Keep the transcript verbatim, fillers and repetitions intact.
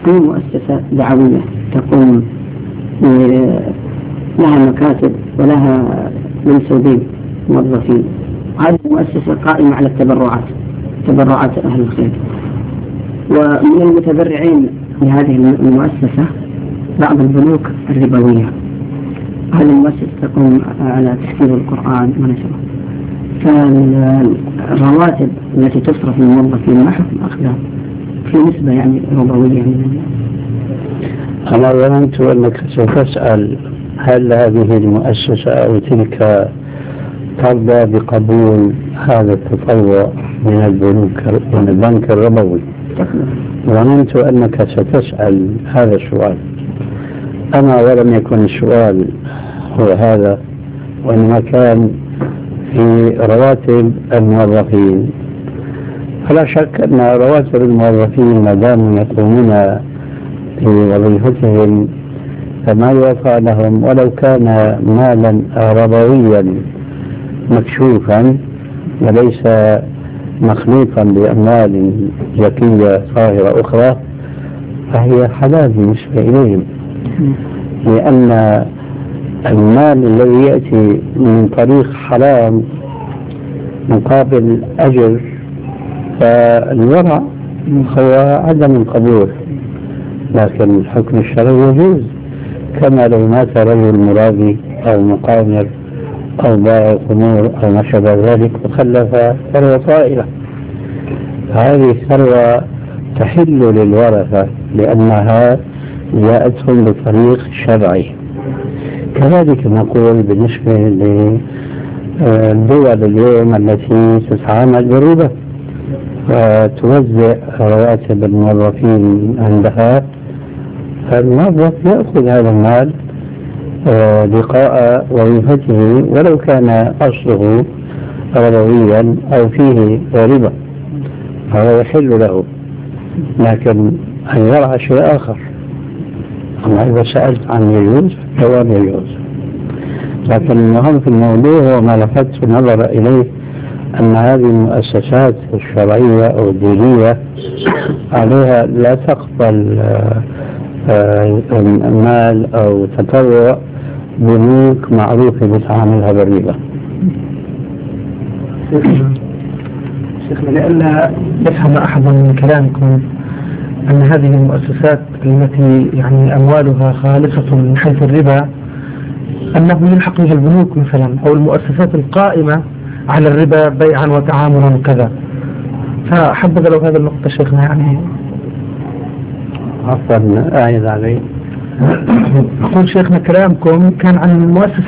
في مؤسسة دعوية تقوم لها مكاتب ولها منسوبين موظفين، هذه المؤسسة قائمة على التبرعات، تبرعات أهل الخير. ومن المتبرعين لهذه المؤسسة بعض البنوك الربوية، هذه المؤسسة تقوم على تحفيظ القرآن ونشره، فالرواتب التي تصرف للموظفين ما حكم أخذها في نسبة يعني ربوية. أنا ظننت أنك ستسأل هل هذه المؤسسة أو تلك ترضى بقبول هذا التطوع من البنوك من البنك الربوي. ظننت أنك ستسأل هذا السؤال. أما ولم يكن السؤال هو هذا، وإنما كان في رواتب الموظفين. فلا شك أن رواتب الموظفين ما داموا يقومون بوظيفتهم فما يوفى لهم ولو كان مالا ربويا مكشوفا وليس مخلوطا بأموال زكية طاهرة أخرى، فهي حلال بالنسبة إليهم، لأن المال الذي يأتي من طريق حرام مقابل أجر فالورع هو عدم القبول، لكن الحكم الشرعي يجوز، كما لو مات رجل مرابي أو مقامر أو بائع خمور أو ما شابه ذلك وخلف ثروة طائلة، هذه الثروة تحل للورثة لأنها جاءتهم بطريق شرعي. كذلك نقول بالنسبة للدول اليوم التي تتعامل بالربا وتوزع رواتب الموظفين عندها، فالموظف يأخذ هذا المال لقاء وظيفته ولو كان أصله ربويا أو فيه ربا، فهو يحل له، لكن أن يرعى شيء آخر. أما إذا سألت عن يجوز فهو يجوز، لكن المهم في الموضوع هو ما لفت النظر إليه أن هذه المؤسسات الشرعية أو الدينية عليها لا تقبل مال أو تطوع بنوك معروفة بتعاملها بالربا. شيخنا لئلا يفهم أحد من كلامكم أن هذه المؤسسات التي يعني أموالها خالصة من حيث الربا أنه يلحق بها البنوك مثلا أو المؤسسات القائمة على الربا بيعا وتعاملا وكذا، فحبذا لو هذا النقطة شيخنا يعني. عفوا أعيد علي. أقول شيخنا كلامكم كان عن المؤسسة